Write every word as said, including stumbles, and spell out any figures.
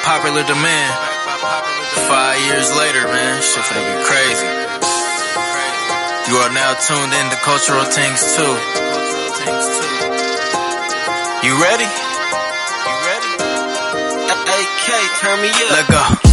popular demand. Five years later, man, shit finna be crazy. You are now tuned in to Cultural Things too. You ready? You ready? A K, turn me up. Let go.